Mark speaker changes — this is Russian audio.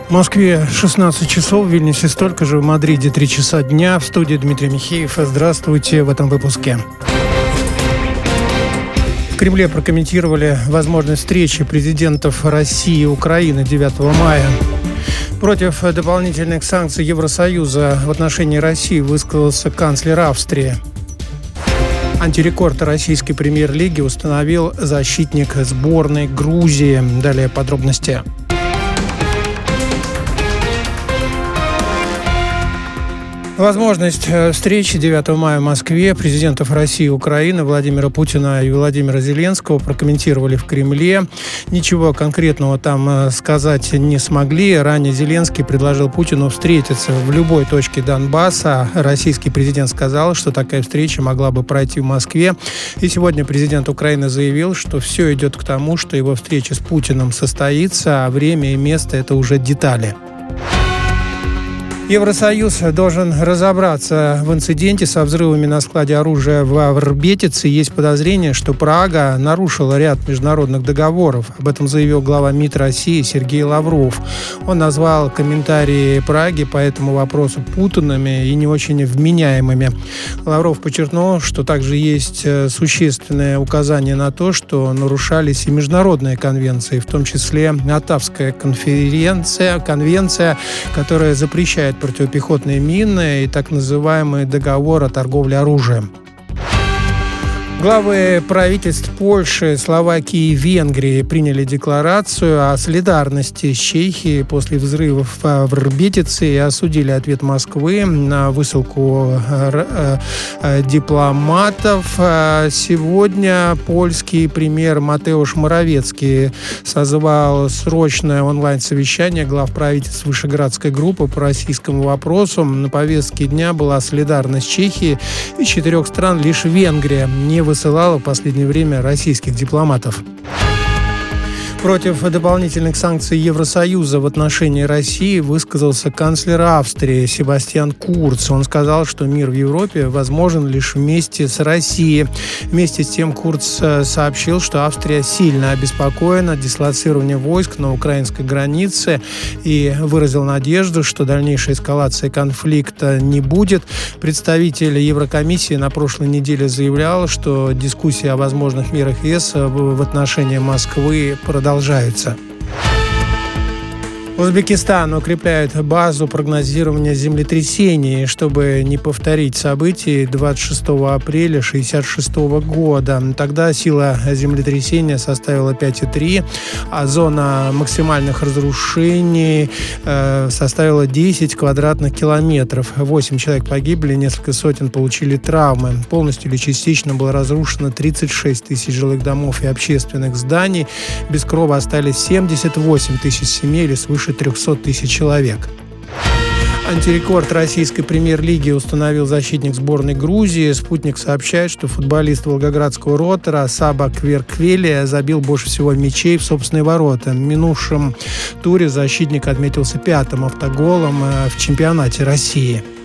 Speaker 1: В Москве 16 часов, в Вильнюсе столько же, в Мадриде 3 часа дня. В студии Дмитрий Михеев. Здравствуйте в этом выпуске. В Кремле прокомментировали возможность встречи президентов России и Украины 9 мая. Против дополнительных санкций Евросоюза в отношении России высказался канцлер Австрии. Антирекорд российской премьер-лиги установил защитник сборной Грузии. Далее подробности. Возможность встречи 9 мая в Москве президентов России и Украины Владимира Путина и Владимира Зеленского прокомментировали в Кремле. Ничего конкретного там сказать не смогли. Ранее Зеленский предложил Путину встретиться в любой точке Донбасса. Российский президент сказал, что такая встреча могла бы пройти в Москве. И сегодня президент Украины заявил, что все идет к тому, что его встреча с Путиным состоится, а время и место – это уже детали. Евросоюз должен разобраться в инциденте со взрывами на складе оружия в Аврбетице. Есть подозрение, что Прага нарушила ряд международных договоров. Об этом заявил глава МИД России Сергей Лавров. Он назвал комментарии Праги по этому вопросу путанными и не очень вменяемыми. Лавров подчеркнул, что также есть существенное указание на то, что нарушались и международные конвенции, в том числе Оттавская конвенция, которая запрещает противопехотные мины и так называемый договор о торговле оружием. Главы правительств Польши, Словакии и Венгрии приняли декларацию о солидарности с Чехией после взрывов в Аврбетице и осудили ответ Москвы на высылку дипломатов. Сегодня польский премьер Матеуш Моровецкий созвал срочное онлайн-совещание глав правительств Вышеградской группы по российскому вопросу. На повестке дня была солидарность Чехии. Из 4 стран лишь Венгрия не высылала в последнее время российских дипломатов. Против дополнительных санкций Евросоюза в отношении России высказался канцлер Австрии Себастьян Курц. Он сказал, что мир в Европе возможен лишь вместе с Россией. Вместе с тем Курц сообщил, что Австрия сильно обеспокоена дислоцированием войск на украинской границе и выразил надежду, что дальнейшей эскалации конфликта не будет. Представитель Еврокомиссии на прошлой неделе заявлял, что дискуссии о возможных мерах ЕС в отношении Москвы продолжаются. Узбекистан укрепляет базу прогнозирования землетрясений, чтобы не повторить события 26 апреля 1966 года. Тогда сила землетрясения составила 5,3, а зона максимальных разрушений составила 10 квадратных километров. 8 человек погибли, несколько сотен получили травмы. Полностью или частично было разрушено 36 тысяч жилых домов и общественных зданий. Без крова остались 78 тысяч семей или свыше 300 тысяч человек. Антирекорд российской премьер-лиги установил защитник сборной Грузии. «Спутник» сообщает, что футболист волгоградского «Ротора» Саба Кверквели забил больше всего мячей в собственные ворота. В минувшем туре защитник отметился 5-м автоголом в чемпионате России.